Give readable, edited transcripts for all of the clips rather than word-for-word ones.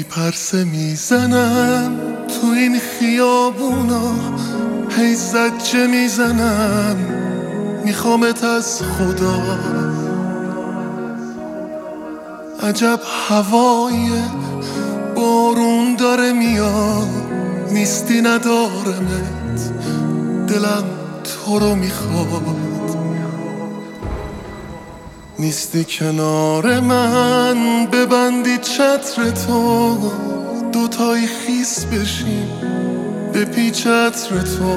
پرسه میزنم تو این خیابونا، هی زجه میزنم میخوامت از خدا. عجب هواییه، بارون داره میاد، نیستی ندارمت، دلم تو رو میخواد. نیستی کنار من، ببندی چتر تو، دوتایی خیس بشیم به پی چتر تو.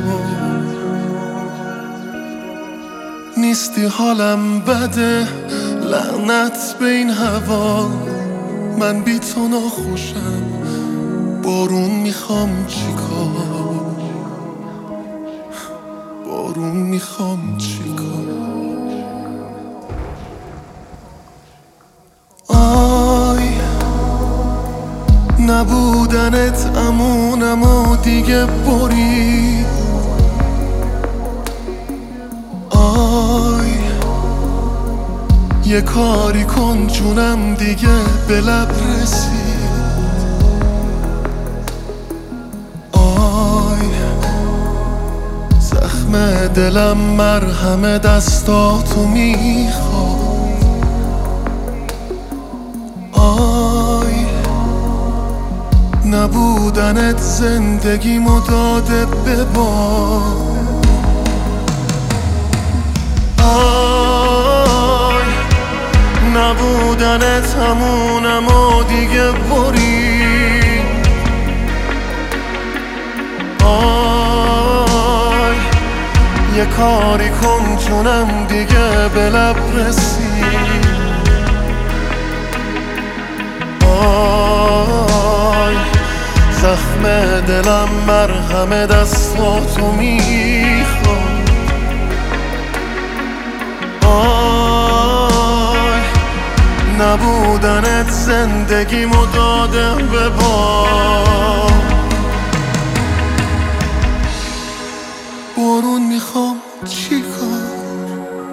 نیستی حالم بده، لعنت به این هوا، من بی تو ناخوشم، بارون میخوام چیکار، بارون میخوام چیکار. آی نبودنت امونم و دیگه برید. آی یه کاری کن جونم دیگه به لب رسید. آی زخم دلم مرهم دستاتو میخواد. آی نبودنت زندگیمو داده به باد. آی نبودنت همونم و دیگه برید. آی یه کاری کن جونم دیگه به لب رسید. آی زخم دلم مرهم دستاتو میخواد. آی نبودنت زندگیمو داده به باد. بارون میخوام چیکار،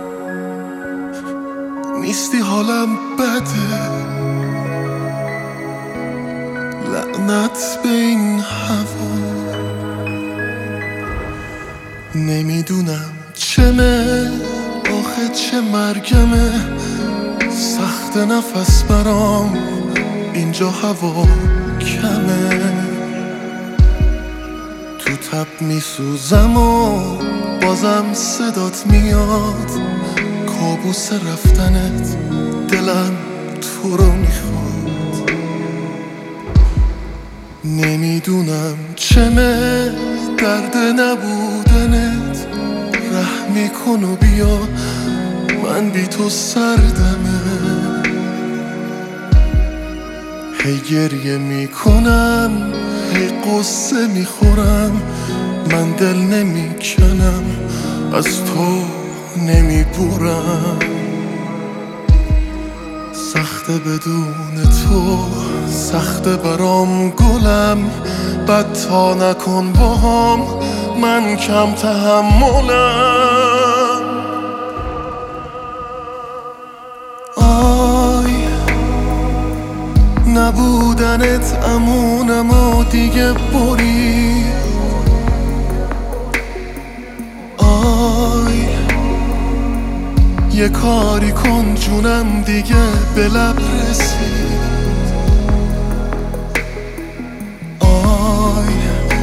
نیستی حالم بده، لعنت به این هوا. نمیدونم چمه آخه چه مرگمه، سخت نفس برام اینجا هوا کمه. تو تب میسوزم و بازم صدات میاد، کابوس رفتنت دلم تو رو میخواد. نمیدونم چمه درد نبودنت، رحمی کن و بیا من بی تو سردمه. هی گریه میکنم، هی قصه میخورم، من دل نمیکنم، از تو نمیبورم. سخته بدون تو، سخته برام گلم، بد تا نکن باهام، من کم تحملم. آی نبودنت امونم و دیگه برید. آی یه کاری کن جونم دیگه به لب رسید. آی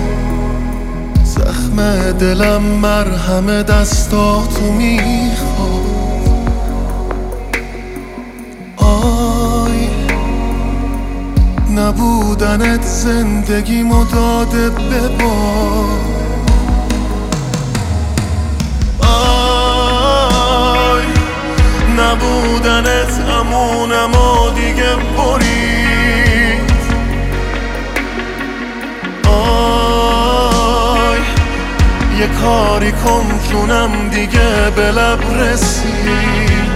زخم دلم مرهم دستاتو میخواد. آی نبودنت زندگیمو داده به باد. نبودنت امونم و دیگه برید. آی یه کاری کن جونم دیگه به لب رسید.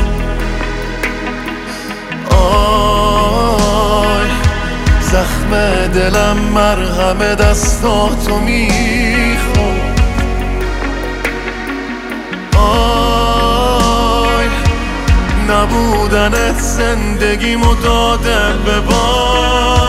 آی زخم دلم مرهم دستاتو میخواد. نبودنت زندگیمو داده به باد.